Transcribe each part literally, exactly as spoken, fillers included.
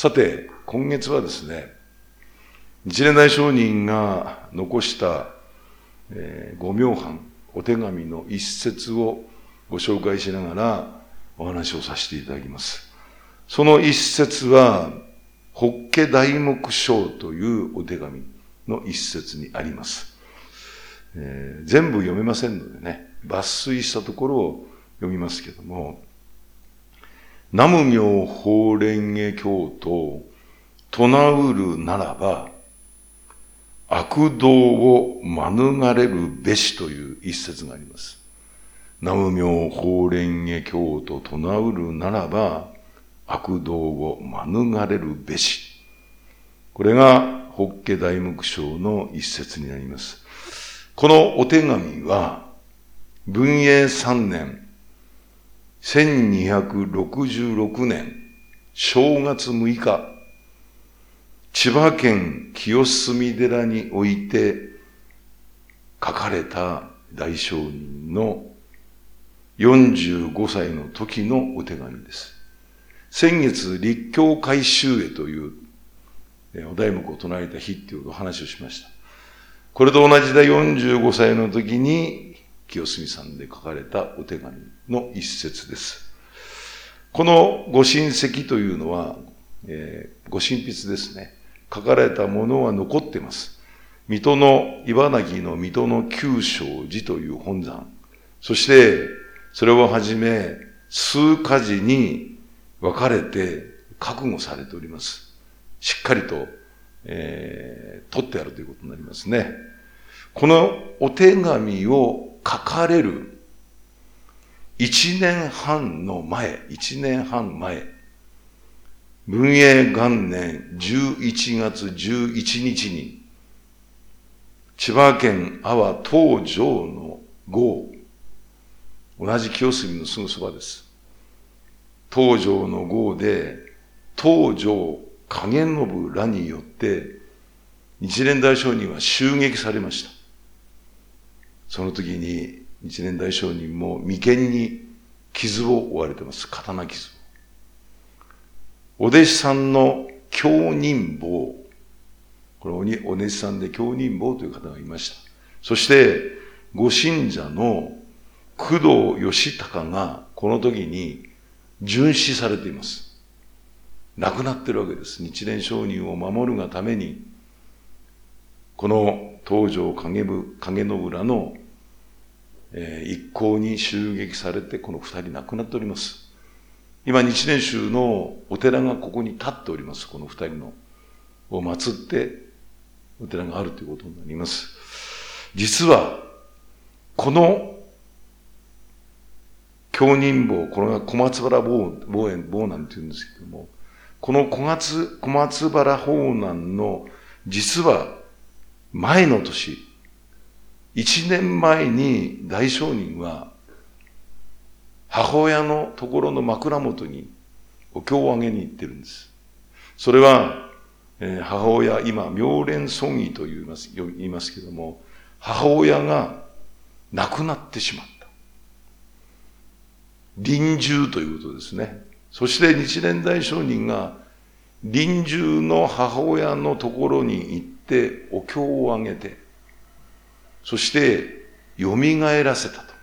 さて、今月はですね、日蓮大聖人が残した、えー、ご明飯、お手紙の一節をご紹介しながらお話をさせていただきます。その一節は、法華大目章というお手紙の一節にあります。えー、全部読めませんのでね、抜粋したところを読みますけども、南無妙法蓮華経と唱うるならば、悪道を免れるべしという一節があります。南無妙法蓮華経と唱うるならば、悪道を免れるべし。これが法華大目章の一節になります。このお手紙は、文永三年、せんにひゃくろくじゅうろくねん正月むいか、千葉県清澄寺において書かれた大聖人のよんじゅうごさいの時のお手紙です。先月、立教改宗へというお題目を唱えた日っていうお話をしました。これと同じでよんじゅうごさいの時に清澄山で書かれたお手紙の一節です。このご親戚というのは、えー、ご神筆ですね。書かれたものは残っています。水戸の、茨城の水戸の九正寺という本山。そして、それをはじめ、数家事に分かれて覚悟されております。しっかりと、えー、取ってあるということになりますね。このお手紙を書かれる一年半の前、一年半前、文永元年じゅういちがつじゅういちにちに、千葉県阿波東条の郷、同じ清澄のすぐそばです。東条の郷で、東条景信らによって、日蓮大聖人は襲撃されました。その時に日蓮大聖人も眉間に傷を負われています。刀傷。お弟子さんの京人坊、これお弟子さんで京人坊という方がいました。そしてご信者の工藤義孝がこの時に殉死されています。亡くなっているわけです。日蓮聖人を守るがために、この東条景信らのえー、一行に襲撃されてこの二人亡くなっております。今日蓮宗のお寺がここに立っております。この二人のを祀ってお寺があるということになります。実はこの京人坊、これが小松原坊園坊なんて言うんですけども、この小松小松原法難の実は前の年、一年前に大聖人は母親のところの枕元にお経をあげに行ってるんです。それは、えー、母親、今、妙蓮尊儀と言います、言いますけども、母親が亡くなってしまった。臨終ということですね。そして日蓮大聖人が臨終の母親のところに行ってお経をあげて、そして、蘇らせたと。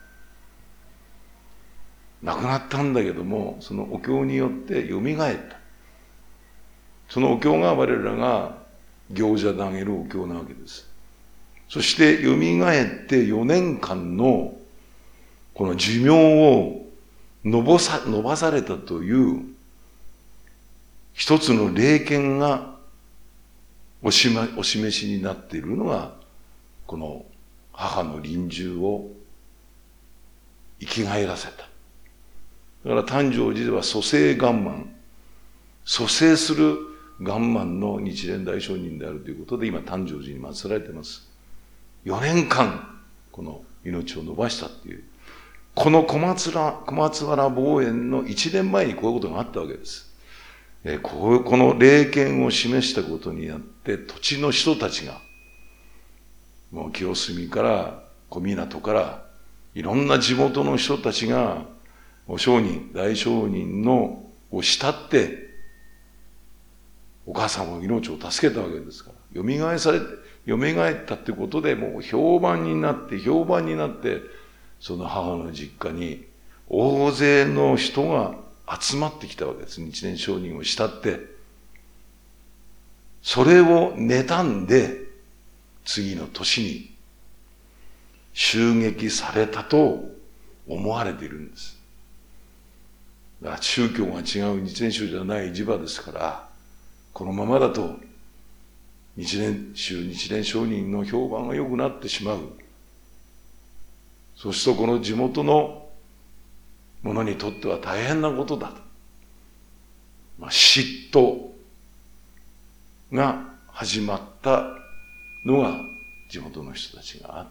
亡くなったんだけども、そのお経によって蘇った。そのお経が我らが行者であげるお経なわけです。そして、蘇ってよねんかんのこの寿命を伸ばさ、伸ばされたという一つの霊験がおしま、お示しになっているのが、この母の臨終を生き返らせた。だから誕生寺では蘇生願満、蘇生する願満の日蓮大聖人であるということで今誕生寺に祀られています。よねんかんこの命を伸ばしたっていう、この小松原、小松原坊園のいちねんまえにこういうことがあったわけです。えー、こうこの霊験を示したことによって土地の人たちがもう清澄から小湊からいろんな地元の人たちがお上人、大聖人のを慕ってお母さんも命を助けたわけですから、蘇されて、蘇ったってことでもう評判になって、評判になって、その母の実家に大勢の人が集まってきたわけです。日蓮聖人を慕って。それを妬んで、次の年に襲撃されたと思われているんです。だから宗教が違う日蓮宗じゃない地場ですから、このままだと日蓮宗、日蓮聖人の評判が良くなってしまう。そうするとこの地元の者にとっては大変なことだと。まあ、嫉妬が始まったのが地元の人たちがあって、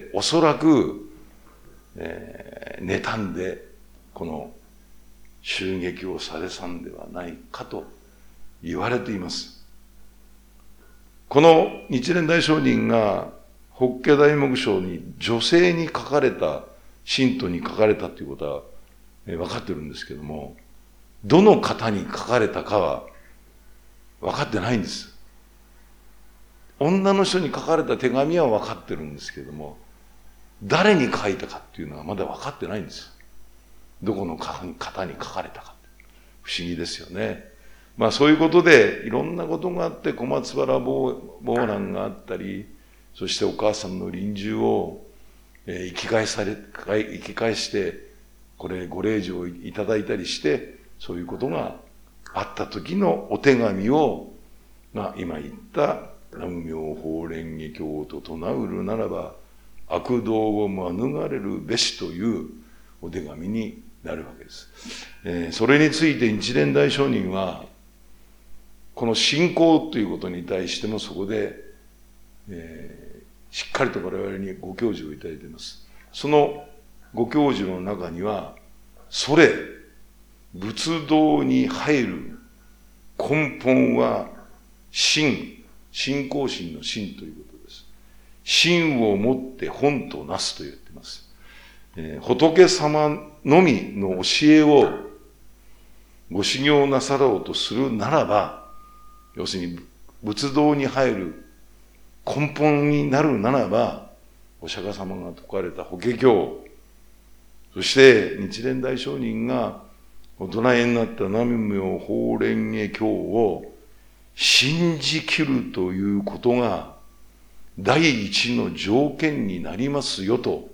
おそらく、えー、妬んでこの襲撃をされたんではないかと言われています。この日蓮大聖人が法華大目章に女性に書かれた、信徒に書かれたということは、えー、分かってるんですけども、どの方に書かれたかは分かってないんです。女の人に書かれた手紙は分かってるんですけれども、誰に書いたかっていうのはまだ分かってないんです。どこの方に書かれたかって。不思議ですよね。まあそういうことでいろんなことがあって、小松原暴乱があったり、そしてお母さんの臨終を生き返され、生き返して、これご令状をいただいたりして、そういうことがあった時のお手紙を、まあ今言った、南無妙法蓮華経と唱うるならば悪道を免れるべしというお手紙になるわけです。えー、それについて日蓮大聖人はこの信仰ということに対してもそこで、えー、しっかりと我々にご教授をいただいています。そのご教授の中には、それ仏道に入る根本は信、信仰心の信ということです。信をもって本となすと言っています。えー、仏様のみの教えをご修行なさろうとするならば、要するに仏道に入る根本になるならば、お釈迦様が説かれた法華経、そして日蓮大聖人がお唱えになった南無妙法蓮華経を信じきるということが第一の条件になりますよと、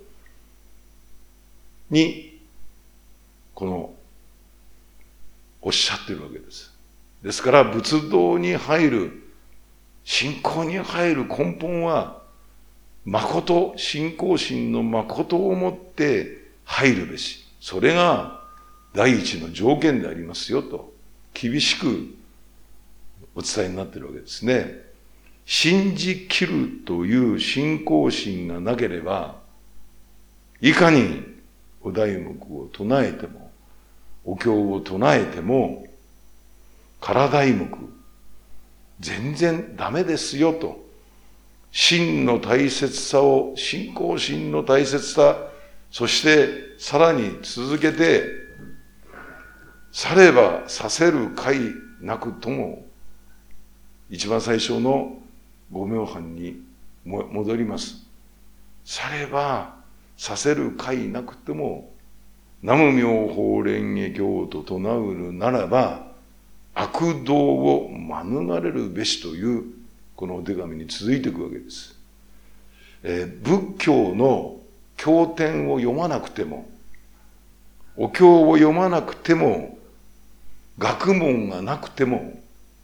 に、この、おっしゃってるわけです。ですから、仏道に入る、信仰に入る根本は、誠、信仰心の誠をもって入るべし。それが第一の条件でありますよと、厳しくお伝えになっているわけですね。信じきるという信仰心がなければ、いかにお題目を唱えても、お経を唱えても、空題目、全然ダメですよと。信の大切さを、信仰心の大切さ、そしてさらに続けて、さればさせる解なくとも、一番最初のご明飯に戻ります。さればさせる解なくても、南無妙法蓮華経と唱うるならば、悪道を免れるべしという、このお手紙に続いていくわけです。えー、仏教の経典を読まなくても、お経を読まなくても、学問がなくても、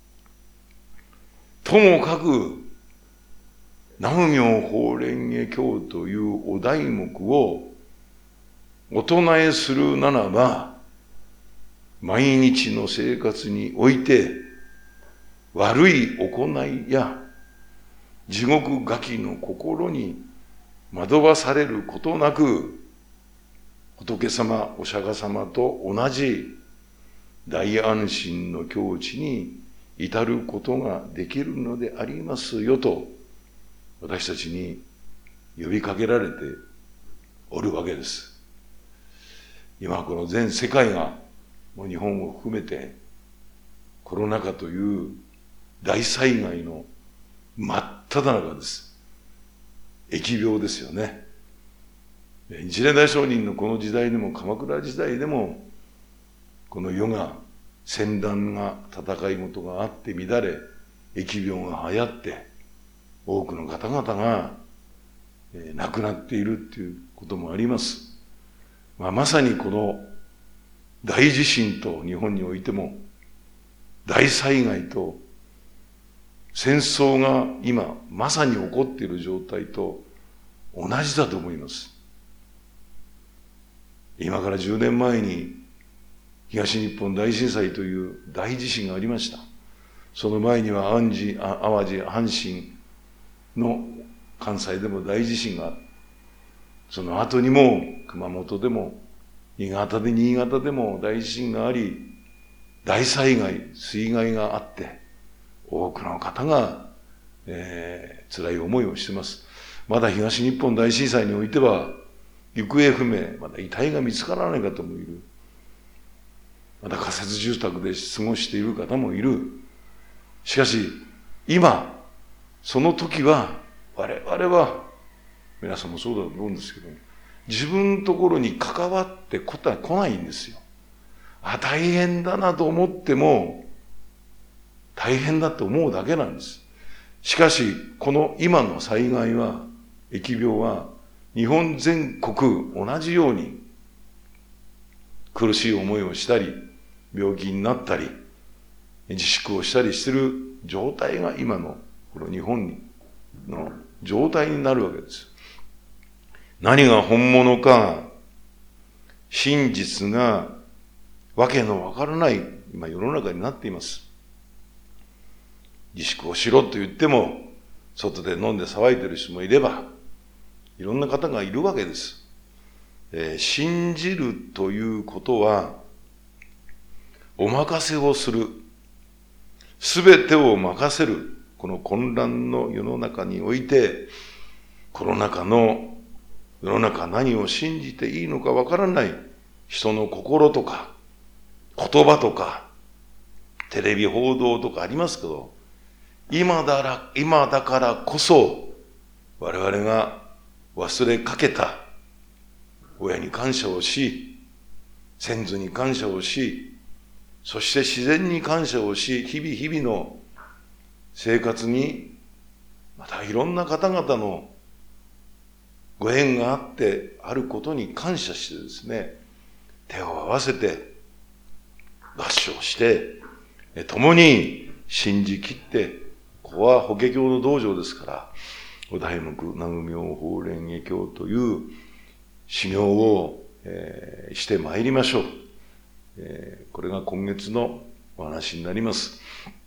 ともかく、南無妙法蓮華経というお題目をお唱えするならば、毎日の生活において、悪い行いや地獄餓鬼の心に惑わされることなく、仏様、お釈迦様と同じ大安心の境地に至ることができるのでありますよと、私たちに呼びかけられておるわけです。今この全世界が、もう日本を含めてコロナ禍という大災害の真っ只中です。疫病ですよね。日蓮大聖人のこの時代でも、鎌倉時代でも、この世が、戦乱が、戦い事があって乱れ、疫病が流行って、多くの方々が、えー、亡くなっているっていうこともあります。まあ、まさにこの大地震と日本においても、大災害と戦争が今まさに起こっている状態と同じだと思います。今からじゅうねんまえに東日本大震災という大地震がありました。その前には淡路、淡路、阪神の関西でも大地震がある。その後にも熊本でも新潟で新潟でも大地震があり、大災害、水害があって、多くの方が、えー、辛い思いをしています。まだ東日本大震災においては、行方不明、まだ遺体が見つからない方もいる。まだ仮設住宅で過ごしている方もいる。しかし、今、その時は、我々は、皆さんもそうだと思うんですけど、自分のところに関わってことは来ないんですよ。あ、大変だなと思っても、大変だと思うだけなんです。しかし、この今の災害は、疫病は、日本全国同じように、苦しい思いをしたり、病気になったり、自粛をしたりしている状態が今の、この日本の状態になるわけです。何が本物か、真実が、わけのわからない、今世の中になっています。自粛をしろと言っても、外で飲んで騒いでる人もいれば、いろんな方がいるわけです。えー、信じるということは、お任せをする。すべてを任せる。この混乱の世の中において、コロナ禍の世の中何を信じていいのかわからない人の心とか、言葉とか、テレビ報道とかありますけど、今だら、今だからこそ、我々が忘れかけた、親に感謝をし、先祖に感謝をし、そして自然に感謝をし、日々日々の生活に、またいろんな方々のご縁があってあることに感謝してですね、手を合わせて合唱して、共に信じきって、ここは法華経の道場ですから、お題目、南無妙法蓮華経という修行を、えー、してまいりましょう。えー、これが今月のお話になります。